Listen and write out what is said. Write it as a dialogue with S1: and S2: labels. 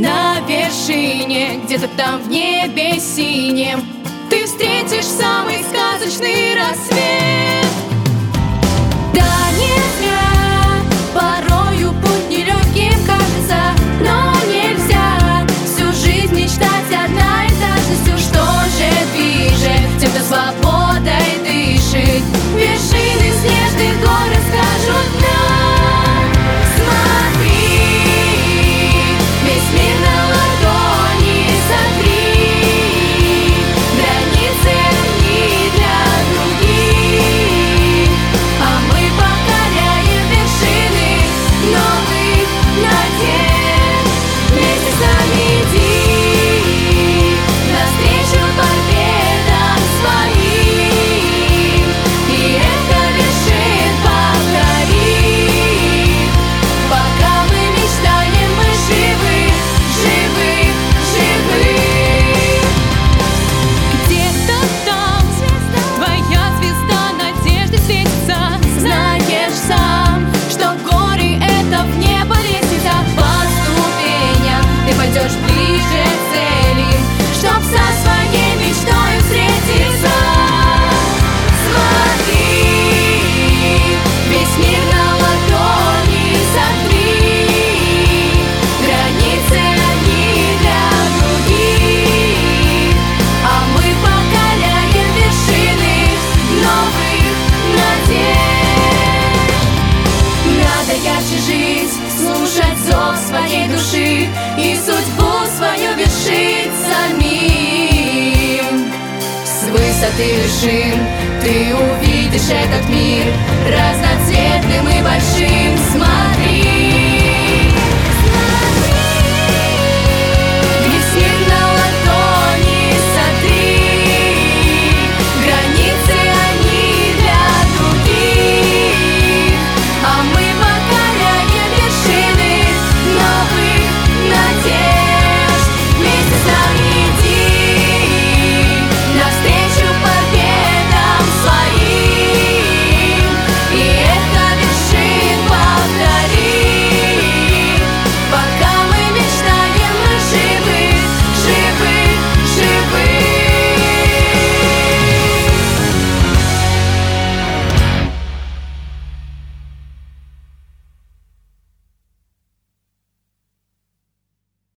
S1: на вершине, где-то там в небе синем, ты встретишь самый сказочный рассвет. Да, не зря порою путь нелегким кажется, но нельзя всю жизнь мечтать одна этажностью. Что же движет тем, кто свободой дышит? Вершины снежных гор расскажут нам. Смотри, весь мир на ладони сотри, границы они для других, а мы покоряем вершины новых надежд. Вместе с нами иди навстречу победам своим, и эхо вершин повтори. Пока мы мечтаем, мы живы, живы, живы. Где-то там твоя звезда надежды светится. Знаешь сам, что горы — это в небо лестница. По ступеням ты пойдешь ближе к цели, чтоб со своей мечтой встретиться. Смотри, весь мир на ладони сотри, границы они для других, а мы покоряем вершины новых надежд. Надо ярче жить, слушать зов своей души и судьбу свою вершить самим. С высоты вершин ты увидишь этот мир разноцветным и большим.